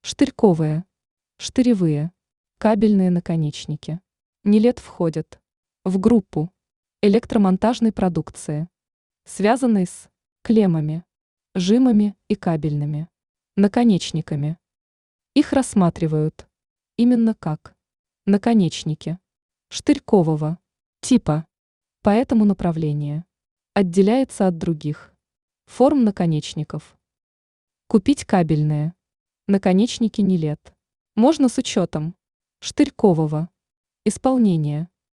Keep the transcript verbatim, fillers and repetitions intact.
Штырьковые, штыревые, кабельные наконечники. Нилет входит в группу электромонтажной продукции, связанной с клеммами, жимами и кабельными наконечниками. Их рассматривают именно как наконечники штырькового типа, поэтому направление отделяется от других форм наконечников. Купить кабельные наконечники Нилет можно с учетом штырькового исполнения.